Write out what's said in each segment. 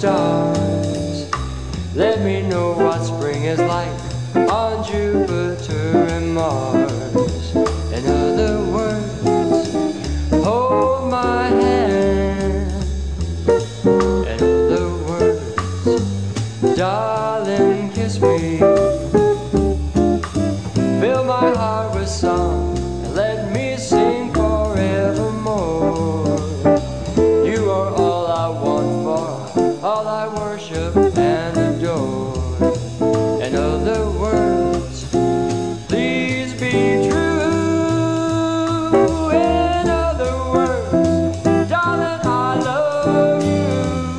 stars. Let me know what spring is like on Jupiter and Mars. In other words, hold my hand. In other words, darling, kiss me. Fill my heart with song and let me sing forevermore. You are all I want for, all I worship and adore. In other words, please be true. In other words, darling, I love you.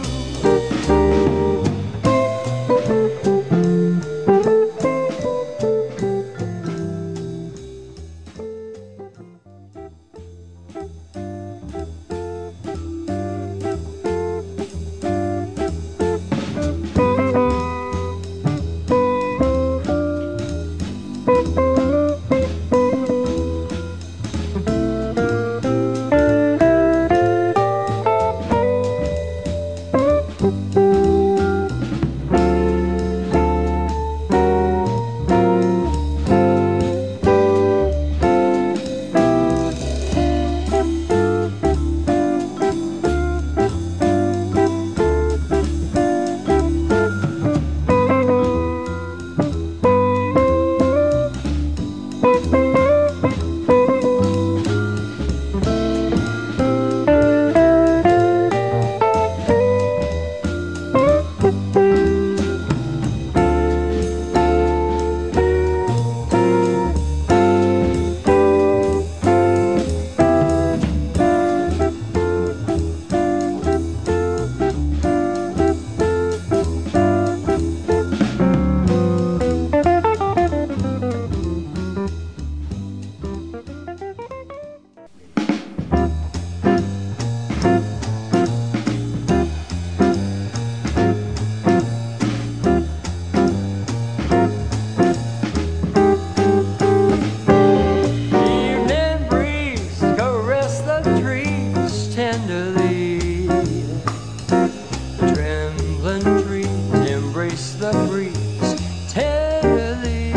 Tenderly, the trembling trees embrace the breeze tenderly.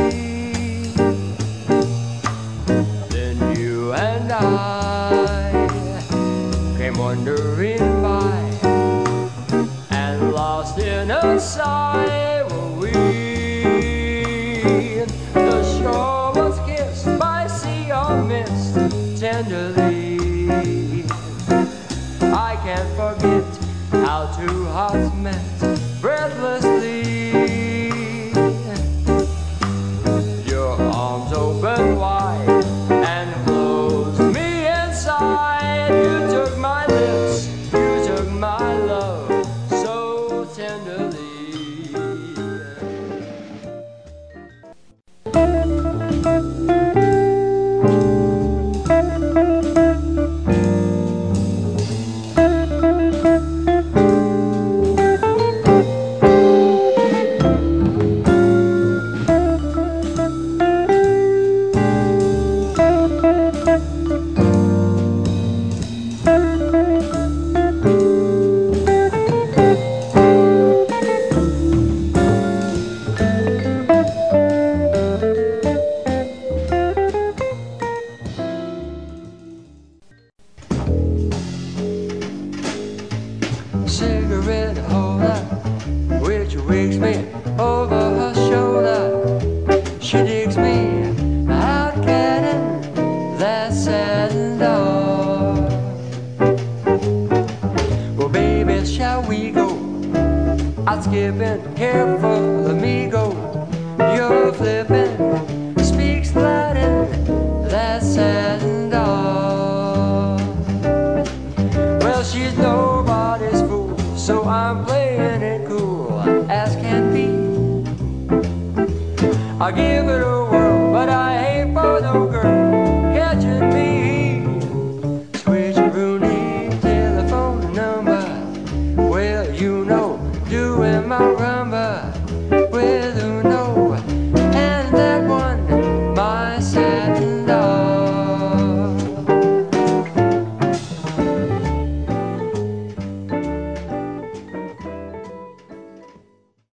Then you and I came wandering by, and lost in a sigh were we. The shore was kissed by sea or mist tenderly. I can't forget how two hearts met breathlessly. Your arms opened wide and closed me inside. You took my lips, you took my love so tenderly. Cigarette holder, which wakes me over her shoulder. She digs me out getting that satin door. Well, baby, shall we go out skipping? Careful, amigo, you're flipping. Speaks Latin, that satin door. Well, she's nobody's fool, so I'm playing it cool as can be. I'll give it a whirl, but I ain't for no girl catching me. Switch Rooney telephone number, well, you know, doing my rumba.